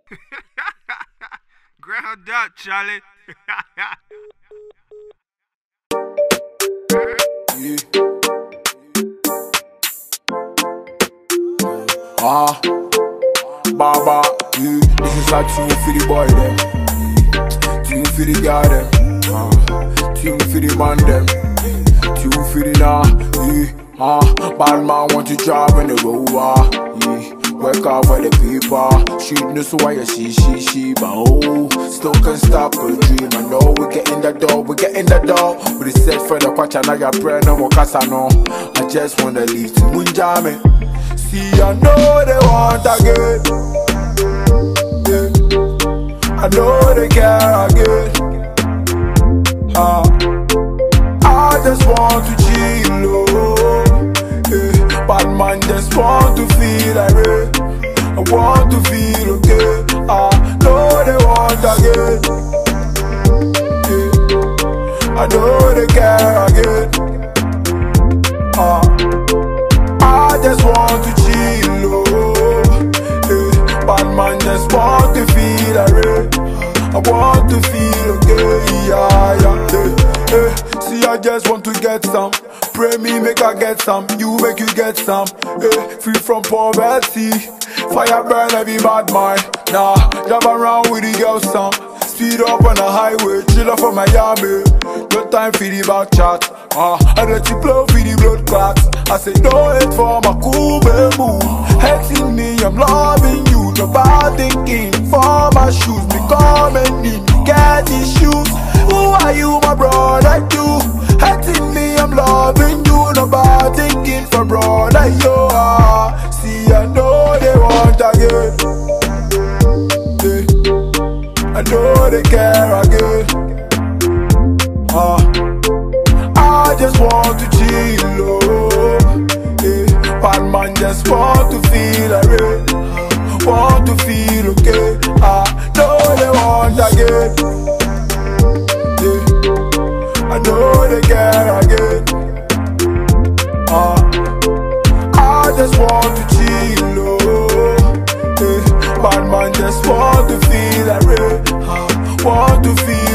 Ground up, Charlie. Yeah. Ah, Baba, yeah. This is a tune for the boy them, tune for the guy them, tune for the man them, tune for the bad man want to drive in the rover, yeah. Work out for the people, street knows why you she, but oh, still can't stop a dream. I know we get in the door, we set for the quacha, now your prayer no more cause I know. I just wanna leave to Munjame. See, I know they want again, yeah. I know they care again. I just want to chill, oh, yeah. Bad man just want to feel irate. I want to feel okay. I know they want again, yeah. I know they care again. I just want to chill, oh, yeah. Bad man just want to feel irate. I want to feel okay, yeah. See, I just want to get some. Pray me, make I get some. You make you get some. Free from poverty. Fire burn every bad mind. Nah, drive around with the girls some. Speed up on the highway, chill up for Miami. No time for the back chat. I let you blow for the blood clots. I say no hate for my cool baby. Hating me, I'm loving you. No bad thinking for my shoes. Me coming in, get these shoes. Who are you, my brother? You hating me, I'm loving you. No bad thinking for brother, you are. See, I know they want again, yeah. I know they care again. I just want to chill, oh, yeah. Bad man just want to feel irate. Want to feel okay. I know they want again, yeah. I know they care again. I just want to chill, oh, yeah. Bad man just want to feel irate. Want to feel